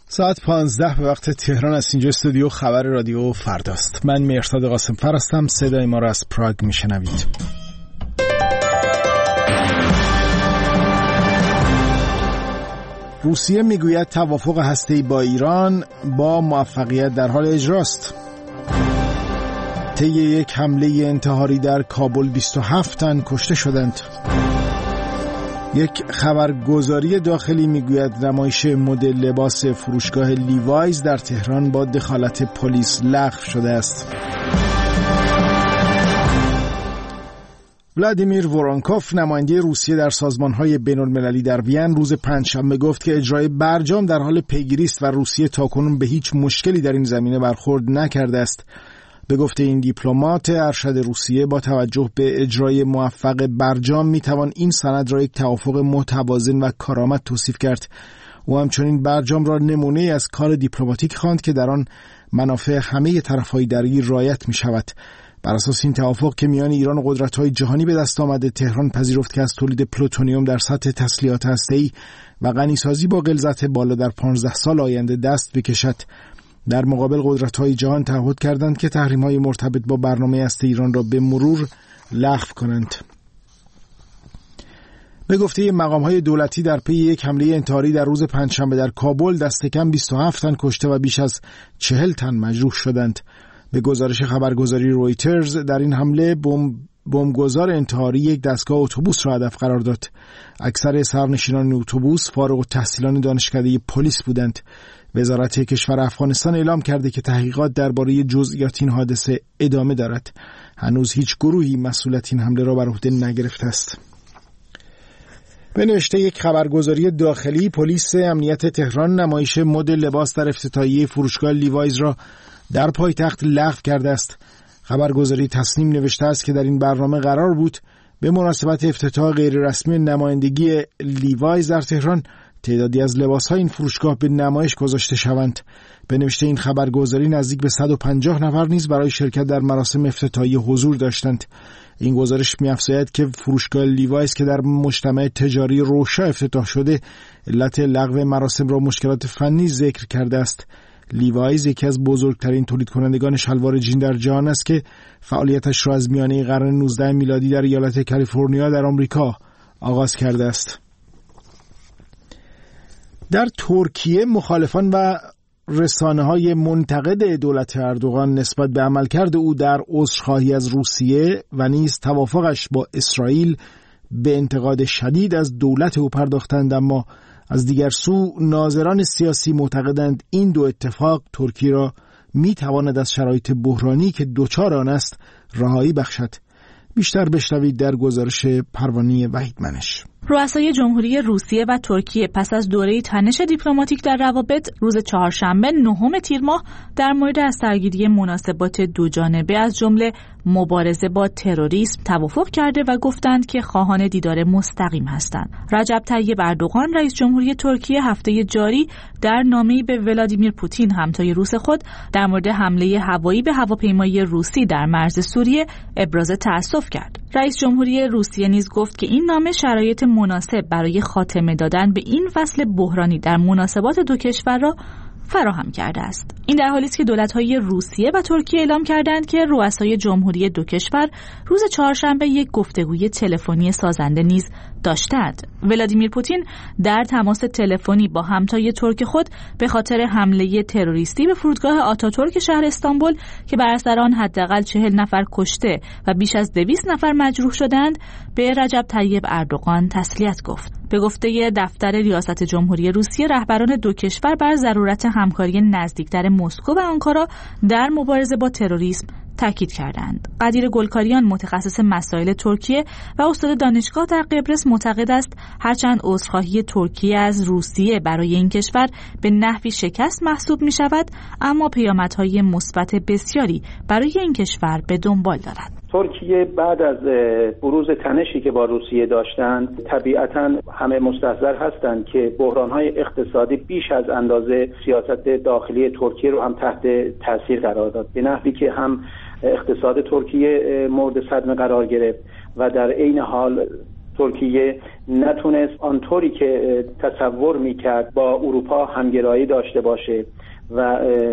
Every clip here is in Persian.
ساعت 15 به وقت تهران است. اینجا استودیو خبر رادیو فرداست. من مهرداد قاسم‌فر هستم. صدای ما را از پراگ میشنوید. روسیه میگوید توافق هسته‌ای با ایران با موفقیت در حال اجراست. طی یک حمله انتحاری در کابل 27 تن کشته شدند. یک خبرگزاری داخلی میگوید نمایش مدل لباس فروشگاه لیوایز در تهران با دخالت پلیس لغو شده است. ولادیمیر وورونکوف نماینده روسیه در سازمان‌های بین‌المللی در وین روز پنجشنبه گفت که اجرای برجام در حال پیگیری است و روسیه تاکنون به هیچ مشکلی در این زمینه برخورد نکرده است. به گفته این دیپلمات ارشد روسیه با توجه به اجرای موفق برجام میتوان این سند را یک توافق متوازن و کارآمد توصیف کرد. او همچنین برجام را نمونه از کار دیپلماتیک خواند که در آن منافع همه طرف‌های درگیر رعایت می‌شود. بر اساس این توافق که میان ایران و قدرت‌های جهانی به دست آمده، تهران پذیرفت که از تولید پلوتونیوم در سطح تسلیحات هسته‌ای و غنیسازی با غلظت بالا در 15 سال آینده دست بکشد. در مقابل قدرت‌های جهان تعهد کردند که تحریم‌های مرتبط با برنامه هسته ایران را به مرور لغو کنند. به گفته مقام‌های دولتی در پی یک حمله انتحاری در روز پنجشنبه در کابل دست کم 27 تن کشته و بیش از 40 تن مجروح شدند. به گزارش خبرگزاری رویترز در این حمله بمبگذار انتحاری یک دستگاه اتوبوس را هدف قرار داد. اکثر سرنشینان اتوبوس فارغ التحصیلان دانشکده پلیس بودند. وزارت کشور افغانستان اعلام کرده که تحقیقات درباره جزئیات این حادثه ادامه دارد. هنوز هیچ گروهی مسئولیت این حمله را بر عهده نگرفته است. به نوشته یک خبرگزاری داخلی، پلیس امنیت تهران نمایش مدل لباس در افتتاحیه فروشگاه لیوایز را در پایتخت لغو کرده است. خبرگزاری تصنیم نوشته است که در این برنامه قرار بود به مناسبت افتتاح غیررسمی نمایندگی لیوایز در تهران تعدادی از لباس‌های این فروشگاه به نمایش گذاشته شوند. به نوشته این خبرگزاری نزدیک به 150 نفر نیز برای شرکت در مراسم افتتاحیه حضور داشتند. این گزارش می‌افزاید که فروشگاه لیوایز که در مجتمع تجاری روشا افتتاح شده، علت لغو مراسم را مشکلات فنی ذکر کرده است. لیوایز یکی از بزرگترین تولید کنندگان شلوار جین در جهان است که فعالیتش را از میانه قرن 19 میلادی در ایالت کالیفرنیا در آمریکا آغاز کرده است. در ترکیه مخالفان و رسانه‌های منتقد دولت اردوغان نسبت به عملکرد او در عذرخواهی از روسیه و نیز توافقش با اسرائیل به انتقاد شدید از دولت او پرداختند، اما از دیگر سو ناظران سیاسی معتقدند این دو اتفاق ترکیه را می‌تواند از شرایط بحرانی که دچار آن است رهایی بخشد. بیشتر بشنوید در گزارش پروانه وحیدمنش. رؤسای جمهوری روسیه و ترکیه پس از دوره تنش دیپلماتیک در روابط روز چهارشنبه 9 تیر ماه در مورد از سرگیری مناسبات دوجانبه از جمله مبارزه با تروریسم توافق کرده و گفتند که خواهان دیدار مستقیم هستند. رجب طیب اردوغان رئیس جمهوری ترکیه هفته جاری در نامه‌ای به ولادیمیر پوتین همتای روس خود در مورد حمله هوایی به هواپیمایی روسی در مرز سوریه ابراز تأسف کرد. رئیس جمهوری روسیه نیز گفت که این نامه شرایط مناسب برای خاتمه دادن به این فصل بحرانی در مناسبات دو کشور را فراهم کرده است. این در حالی است که دولت‌های روسیه و ترکیه اعلام کردند که رؤسای جمهوری دو کشور روز چهارشنبه یک گفتگوی تلفنی سازنده نیز داشتند. ولادیمیر پوتین در تماس تلفنی با همتای ترک خود به خاطر حمله تروریستی به فرودگاه آتاتورک شهر استانبول که بر اثر آن حداقل 40 نفر کشته و بیش از 200 نفر مجروح شدند به رجب طیب اردوغان تسلیت گفت. به گفته دفتر ریاست جمهوری روسیه، رهبران دو کشور بر ضرورت همکاری نزدیکتر مسکو و آنکارا در مبارزه با تروریسم تاکید کردند. قدیر گلکاریان متخصص مسائل ترکیه و استاد دانشگاه در قبرس معتقد است هرچند عذرخواهی ترکیه از روسیه برای این کشور به نحوی شکست محسوب می شود، اما پیامدهای مثبت بسیاری برای این کشور به دنبال دارد. ترکیه بعد از بروز تنشی که با روسیه داشتند طبیعتاً همه مستحضر هستند که بحران‌های اقتصادی بیش از اندازه سیاست داخلی ترکیه رو هم تحت تاثیر قرار داد، به نحوی که هم اقتصاد ترکیه مورد صدمه قرار گرفت و در عین حال ترکیه نتونست آنطوری که تصور میکرد با اروپا همگرایی داشته باشه و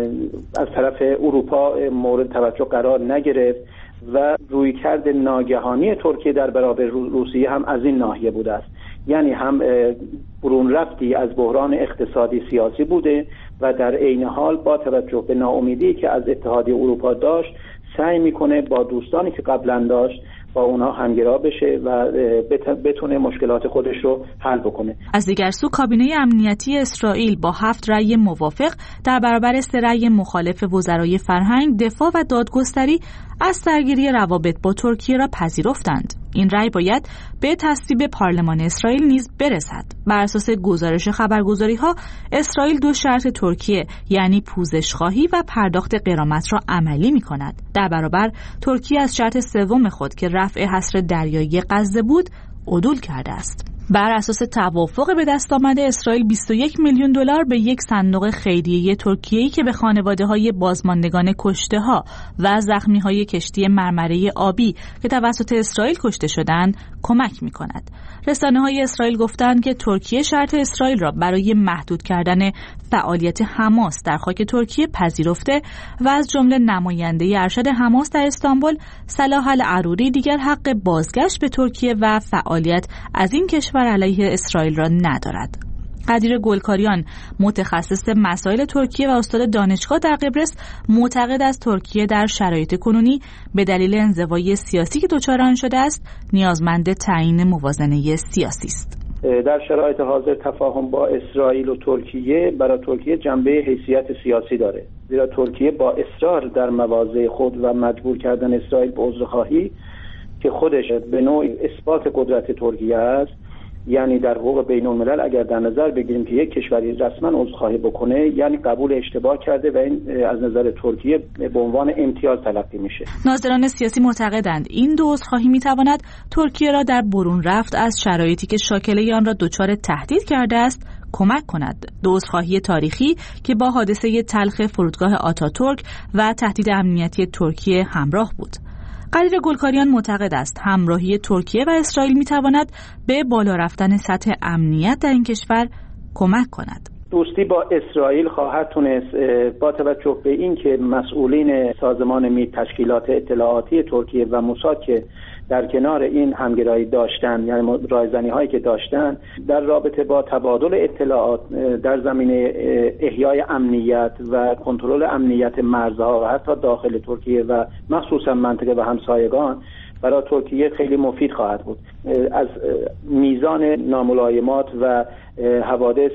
از طرف اروپا مورد توجه قرار نگرفت و رویکرد ناگهانی ترکیه در برابر روسیه هم از این ناحیه بوده است. یعنی هم برون رفتی از بحران اقتصادی سیاسی بوده و در عین حال با توجه به ناامیدی که از اتحادیه اروپا داشت سعی میکنه با دوستانی که قبلا داشت با اونها همگرا بشه و بتونه مشکلات خودش رو حل بکنه. از دیگر سو کابینه امنیتی اسرائیل با 7 رأی موافق در برابر 3 رأی مخالف وزرای فرهنگ، دفاع و دادگستری از سرگیری روابط با ترکیه را پذیرفتند. این رأی باید به تصویب پارلمان اسرائیل نیز برسد. بر اساس گزارش خبرگزاری‌ها، اسرائیل 2 شرط ترکیه یعنی پوزش‌خواهی و پرداخت غرامت را عملی می‌کند. در برابر ترکیه از شرط سوم خود که رفع حصر دریایی غزه بود، عدول کرده است. بر اساس توافق به دست آمده، اسرائیل 21 میلیون دلار به یک صندوق خیریه ترکیه‌ای که به خانواده‌های بازماندگان کشته‌ها و زخمی‌های کشتی مرمره آبی که توسط اسرائیل کشته شدند کمک می‌کند. رسانه‌های اسرائیل گفتند که ترکیه شرط اسرائیل را برای محدود کردن فعالیت حماس در خاک ترکیه پذیرفته و از جمله نماینده ارشد حماس در استانبول صلاح العروری دیگر حق بازگشت به ترکیه و فعالیت از این کشور علیه اسرائیل را ندارد. قدیر گلکاریان، متخصص مسائل ترکیه و استاد دانشگاه در قبرس، معتقد است ترکیه در شرایط کنونی به دلیل انزوای سیاسی که دچار آن شده است نیازمند تعیین موازنه سیاسی است. در شرایط حاضر تفاهم با اسرائیل و ترکیه برای ترکیه جنبه حیثیت سیاسی داره، زیرا ترکیه با اصرار در مواضع خود و مجبور کردن اسرائیل به عذرخواهی که خودش به نوعی اثبات قدرت ترکیه است، یعنی در حقوق بین الملل اگر در نظر بگیریم که یک کشوری رسما عذرخواهی بکنه یعنی قبول اشتباه کرده و این از نظر ترکیه به عنوان امتیاز تلقی میشه. ناظران سیاسی معتقدند این دو عذرخواهی میتواند ترکیه را در برون رفت از شرایطی که شاکله آن را دچار تهدید کرده است کمک کند. دو عذرخواهی تاریخی که با حادثه تلخ فرودگاه آتاتورک و تهدید امنیتی ترکیه همراه بود. قدیر گلکاریان معتقد است همراهی ترکیه و اسرائیل میتواند به بالا رفتن سطح امنیت در این کشور کمک کند. دوستی با اسرائیل خواهد تونست با توجه به این که مسئولین سازمان مید، تشکیلات اطلاعاتی ترکیه و موساد که در کنار این همگرایی داشتن، یعنی رایزنی هایی که داشتن در رابطه با تبادل اطلاعات در زمینه احیای امنیت و کنترل امنیت مرزها و حتی داخل ترکیه و مخصوصا منطقه و همسایگان برای ترکیه خیلی مفید خواهد بود. از میزان ناملایمات و حوادث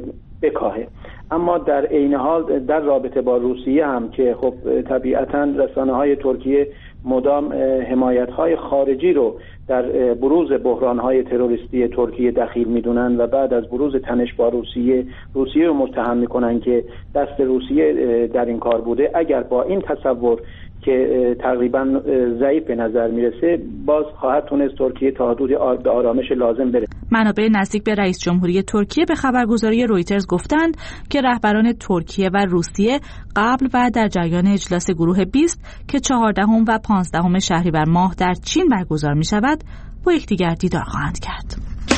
بکاهه. اما در عین حال در رابطه با روسیه هم که خب طبیعتاً رسانه‌های ترکیه مدام حمایت‌های خارجی رو در بروز بحران‌های تروریستی ترکیه دخیل می‌دونن و بعد از بروز تنش با روسیه رو متهم می‌کنن که دست روسیه در این کار بوده. اگر با این تصور که تقریبا ضعیف به نظر میرسه باز خواهد تونست ترکیه تا حدود به آرامش لازم برسه. منابع نزدیک به رئیس جمهوری ترکیه به خبرگزاری رویترز گفتند که رهبران ترکیه و روسیه قبل و در جریان اجلاس گروه 20 که 14 و 15 شهریور ماه در چین برگزار می شود با یکدیگر دیدار خواهند کرد.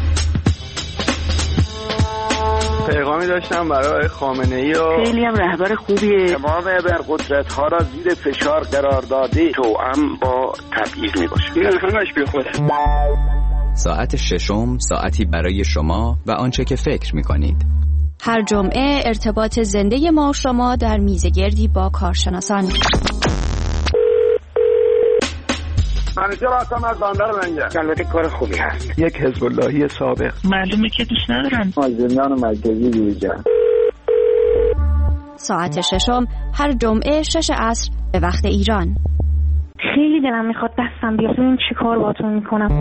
پیغامی داشتم برای خامنه‌ای و خیلی هم رهبر خوبیه. تمام ابرقدرت‌ها را زیر فشار قرار داده توأم با تبعیض میباشه. این همش بی خوده. ساعت ششم، ساعتی برای شما و آنچه که فکر می‌کنید. هر جمعه ارتباط زنده ما و شما در میزگردی با کارشناسان. همیشه راستم از بندر منجه. البته کار خوبی هست. یک حزب اللهی سابق. معلومه که دوست ندارن. از زندان مرکزی بیرون. ساعت ششم هر جمعه 6 عصر به وقت ایران. خیلی دلم میخواد دستم بیاد ببینم چی کار باهاتون میکنم.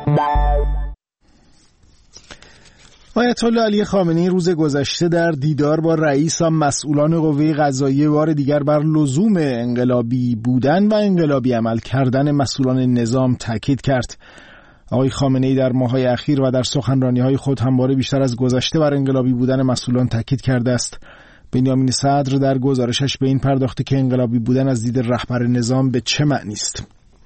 آیت الله علی خامنه‌ای روز گذشته در دیدار با رئیس و مسئولان قوه قضاییه بار دیگر بر لزوم انقلابی بودن و انقلابی عمل کردن مسئولان نظام تاکید کرد. آقای خامنه‌ای در ماه‌های اخیر و در سخنرانی‌های خود همواره بیشتر از گذشته بر انقلابی بودن مسئولان تاکید کرده است. بنیامین صدر در گزارشش به این پرداخته که انقلابی بودن از دید رهبر نظام به چه معنی است.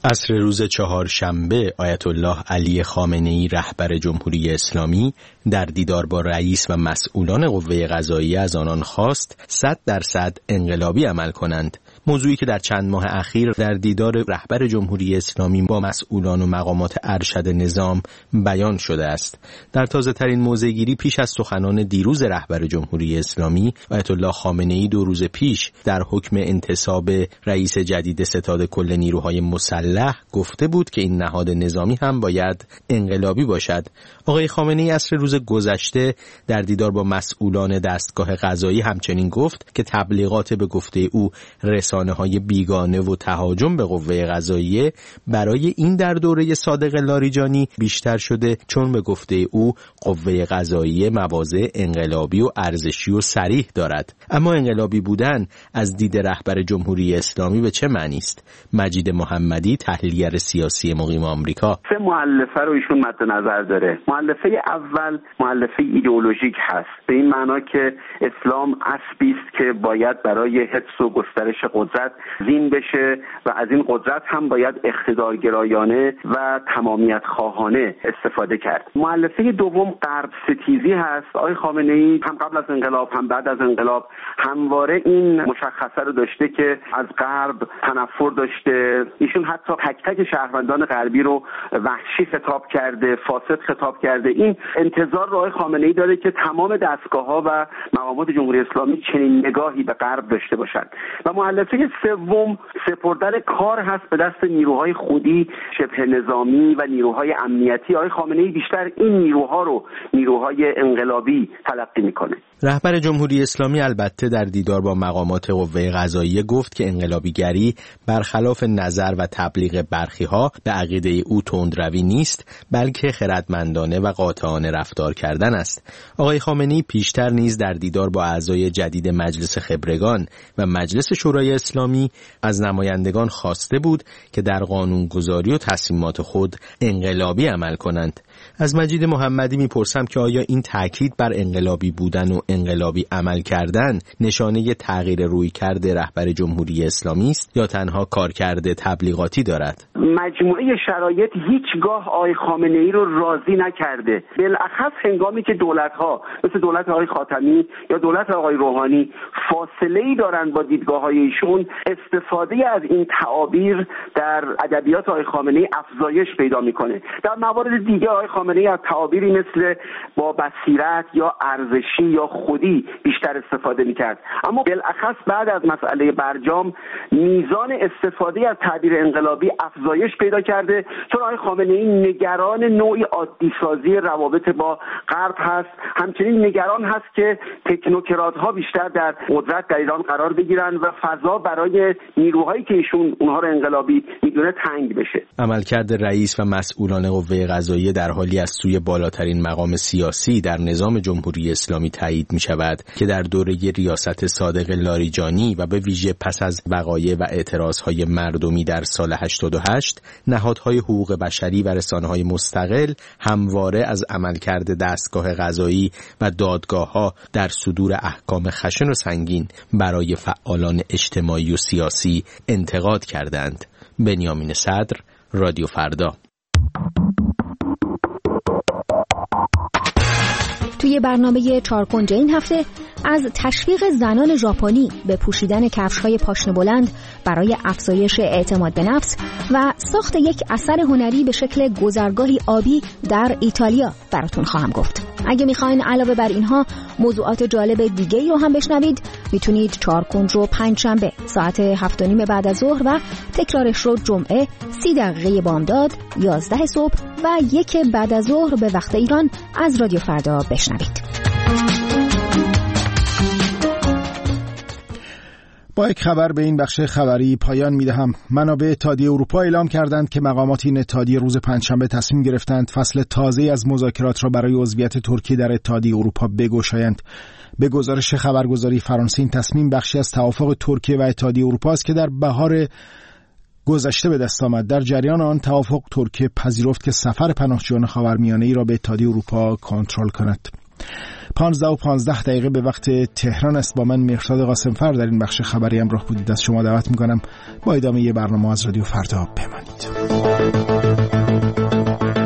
عصر روز چهارشنبه آیت الله علی خامنه‌ای رهبر جمهوری اسلامی در دیدار با رئیس و مسئولان قوه قضاییه از آنان خواست 100% انقلابی عمل کنند. موضوعی که در چند ماه اخیر در دیدار رهبر جمهوری اسلامی با مسئولان و مقامات ارشد نظام بیان شده است. در تازه‌ترین موضع‌گیری پیش از سخنان دیروز رهبر جمهوری اسلامی، آیت الله خامنه‌ای 2 روز پیش در حکم انتصاب رئیس جدید ستاد کل نیروهای مسلح گفته بود که این نهاد نظامی هم باید انقلابی باشد. آقای خامنه‌ای عصر روز گذشته در دیدار با مسئولان دستگاه قضایی همچنین گفت که تبلیغات به گفته او رسانه‌های بیگانه و تهاجم به قوه قضاییه برای این در دوره صادق لاریجانی بیشتر شده، چون به گفته او قوه قضاییه مواضع انقلابی و ارزشی و صریح دارد. اما انقلابی بودن از دید رهبر جمهوری اسلامی به چه معنی است؟ مجید محمدی، تحلیلگر سیاسی مقیم آمریکا. 3 مؤلفه رو ایشون مد نظر داره. مؤلفه اول مؤلفه ایدئولوژیک هست، به این معنا که اسلام اسبی است که باید برای حفظ و گسترش قدرت زین بشه و از این قدرت هم باید اقتدارگرایانه و تمامیت خواهانه استفاده کرد. مؤلفه دوم غرب ستیزی هست. آقای خامنه‌ای هم قبل از انقلاب هم بعد از انقلاب همواره این مشخصه رو داشته که از غرب تنفر داشته. ایشون حتی تک تک شهروندان غربی رو وحشی خطاب کرده، فاسد خطاب کرده. این انتظار رو آقای خامنه‌ای داره که تمام دستگاه‌ها و مقامات جمهوری اسلامی چنین نگاهی به غرب داشته باشند. و مؤلفه سوم سپردن کار هست به دست نیروهای خودی شبه نظامی و نیروهای امنیتی. آقای خامنه‌ای بیشتر این نیروها رو نیروهای انقلابی تلقی میکنه. رهبر جمهوری اسلامی البته در دیدار با مقامات قوه قضاییه گفت که انقلابیگری برخلاف نظر و تبلیغ برخی‌ها به عقیده او تندروی نیست، بلکه خردمندانه و قاطعانه رفتار کردن است. آقای خامنه‌ای پیشتر نیز در دیدار با اعضای جدید مجلس خبرگان و مجلس شورای اسلامی از نمایندگان خواسته بود که در قانونگذاری و تصمیمات خود انقلابی عمل کنند. از مجید محمدی میپرسم که آیا این تاکید بر انقلابی بودن و انقلابی عمل کردن نشانه تغییر رویکرد رهبر جمهوری اسلامی است یا تنها کارکرد تبلیغاتی دارد؟ مجموعه شرایط هیچگاه آقای خامنه‌ای رو راضی نکرده. بالاخص هنگامی که دولت‌ها مثل دولت آقای خاتمی یا دولت آقای روحانی فاصله‌ای دارن با دیدگاه‌های ایشون، استفاده از این تعابیر در ادبیات آقای خامنه‌ای افزایش پیدا می‌کنه. در موارد دیگه آقای خامنه‌ای از تعابیری مثل با بصیرت یا ارزشی یا خودی بیشتر استفاده می‌کرد. اما بالاخص بعد از مسئله برجام میزان استفاده از تعبیر انقلابی افزایش پیدا کرده، چون آقای خامنه‌ای نگران نوعی عادی‌سازی روابط با غرب هست. همچنین نگران هست که تکنوکرات‌ها بیشتر در قدرت در ایران قرار بگیرن و فضا برای نیروهایی که ایشون اونها رو انقلابی میدونه تنگ بشه. عملکرد رئیس و مسئولان قوه قضاییه در حالی از سوی بالاترین مقام سیاسی در نظام جمهوری اسلامی تایید می شود که در دوره ریاست صادق لاریجانی و به ویژه پس از وقایع و اعتراضهای مردمی در سال 88 نهادهای حقوق بشری و رسانه‌های مستقل همواره از عملکرد دستگاه قضایی و دادگاه‌ها در صدور احکام خشن و سنگین برای فعالان اجتماعی و سیاسی انتقاد کردند. بنیامین صدر، رادیو فردا. توی برنامه 4 کنج این هفته از تشویق زنان ژاپنی به پوشیدن کفش‌های پاشنه بلند برای افزایش اعتماد به نفس و ساخت یک اثر هنری به شکل گذرگاهی آبی در ایتالیا براتون خواهم گفت. اگه میخواین علاوه بر اینها موضوعات جالب دیگه‌ای رو هم بشنوید، میتونید 4 کنج رو 5 شنبه ساعت 7:30 بعد از ظهر و تکرارش رو جمعه 30 دقیقه بامداد 11 صبح و 1 بعد از ظهر به وقت ایران از رادیو فردا بشنوید. با یک خبر به این بخش خبری پایان میدهم. منابع اتحادیه اروپا اعلام کردند که مقامات این اتحادیه روز پنجشنبه تصمیم گرفتند فصل تازه‌ای از مذاکرات را برای عضویت ترکیه در اتحادیه اروپا بگشایند. به گزارش خبرگزاری فرانسه این تصمیم بخشی از توافق ترکیه و اتحادیه اروپا است که در بهار گذشته به دست آمد. در جریان آن توافق ترکیه پذیرفت که سفر پناهجویان خاورمیانه‌ای را به اتحادیه اروپا کنترل کند. 15:15 به وقت تهران است. با من مهرداد قاسمفر در این بخش خبری همراه بودید. از شما دعوت میکنم با ادامه برنامه از رادیو فردا بمانید.